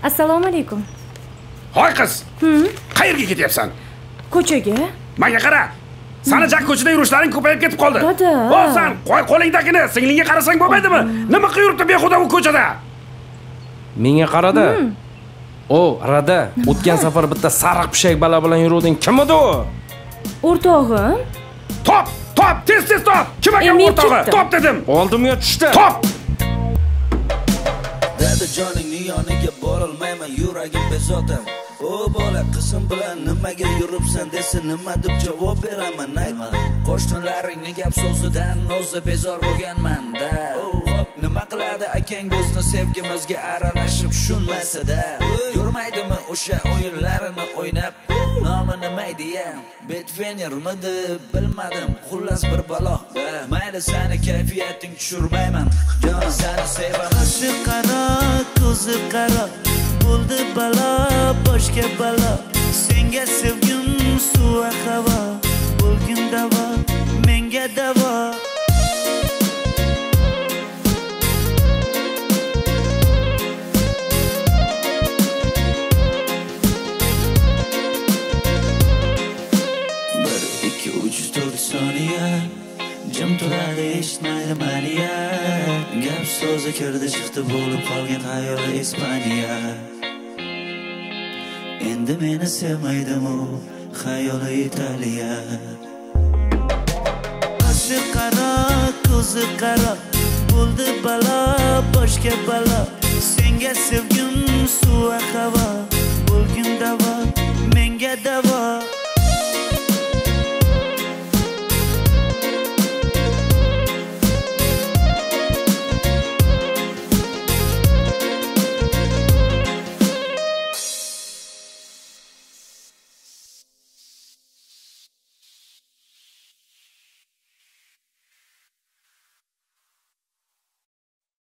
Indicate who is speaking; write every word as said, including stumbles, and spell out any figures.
Speaker 1: Assalomu alaykum.
Speaker 2: Hoy qiz. Qayerga ketyapsan?
Speaker 1: Ko'chaga.
Speaker 2: Menga qara. Sani jak ko'chada yurishlaring ko'payib ketib qoldi.
Speaker 1: Dada.
Speaker 2: Bo'lsan, qo'y qo'lingdagini singlingga qarasang bo'lmaydimi? Nima qilib yuribdi behuda bu ko'chada?
Speaker 3: Menga qarada. O, Rada, o'tgan safar bitta sariq pishak bala bilan yuruvding. Kim edi u?
Speaker 1: O'rtog'im.
Speaker 2: Top, top, tez tez top. Kim ekan o'rtog'i? Top dedim.
Speaker 3: Oldimga tushdi.
Speaker 2: Top.
Speaker 4: Dada joningni yoniga borolmayman, yuragim bezovta. O bola qizim bilan nimaga yuribsan desa nima deb javob beraman aytma. Qo'shnilaringni gap so'zidan o'zi bezor bo'lganman-da. Hop, nima qiladi akang bizni sevgimizga aralashib tushunmasa-da. Yurmaydimi o'sha o'yinlarini o'ynab? Nomi nima deya? Betvenermidi bilmadim, xullas bir balo. Mayli seni kayfiyating tushirmayman, jon seni sevaman. Qashi qaro, ko'zi qaro. Bo'ldi balo, boshga balo. Senga sevgim suv va havo. Bo'lgin davo, menga davo. bir ikki uch to'rt soniya jim turadi eshitmaydi maliya. Gap so'zi kirdi chiqdi bo'lib qolgan xayoli Ispaniya. Endi meni sevmaydim u xayoli Italiya. Qashi qaro, ko'zi qaro. Bo'ldi balo, boshga balo. Senga sevgim suv va havo. Bo'lgin davo, menga davo.